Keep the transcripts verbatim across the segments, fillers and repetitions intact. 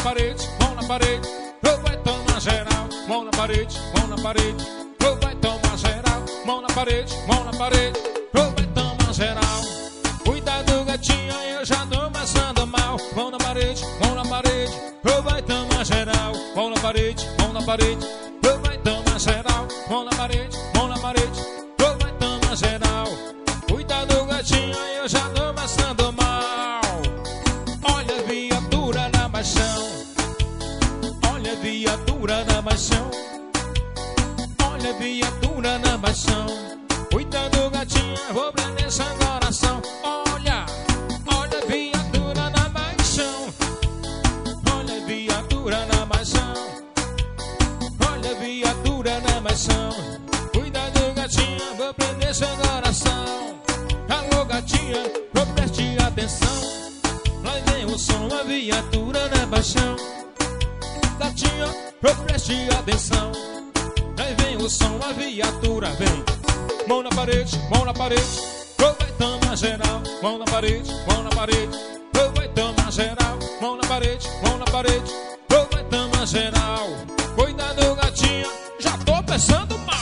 parede, mão na parede, eu vai tomar geral. Mão na parede, mão na parede, eu vai tomar geral. Mão na parede, mão na parede, eu vai tomar geral. Cuidado gatinha, eu já tô passando mal. Mão na parede, mão na parede, eu vai tomar geral. Mão na parede, mão na parede, eu vai tomar geral. Mão na parede, mão na parede, eu vai tomar geral. Cuidado gatinha, eu já tô passando mal. Olha a viatura na baixão, olha a viatura na baixão, olha a viatura na baixão. Cuidado gatinha, vou prender seu coração. Olha, olha a viatura na baixão, olha a viatura na baixão, olha a viatura na baixão. Cuidado gatinha, vou prender seu coração. Alô gatinha, vou preste atenção. Lá vem o som, a viatura na baixão. Gatinha, vou preste atenção. Lá vem o som, a viatura vem. Mão na parede, mão na parede, eu vai tomar geral. Mão na parede, mão na parede, eu vai tomar geral. Mão na parede, mão na parede, eu vai tomar geral. Cuidado gatinha, já tô pensando mal.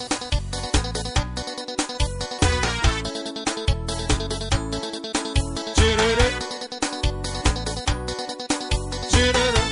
Tirerê, tirerê.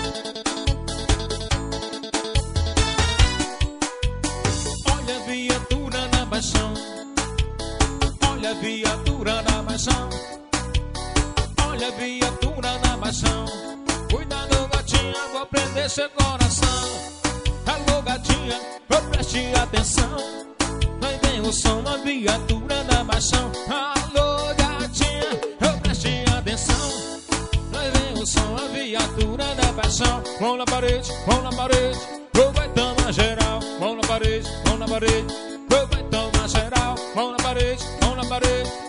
Olha a viatura na baixão, olha a viatura na baixão, olha a viatura na baixão. Cuidado gatinha, vou prender seu coração. Alô gatinha, vou preste atenção. Vai vem o som, a viatura na baixão. Alô gatinha, vou preste atenção. Vai vem o som, a viatura na baixão. Mão na parede, mão na parede, eu vai tomar geral. Mão na parede, mão na parede, eu vai tomar geral. Mão na parede, mão na parede,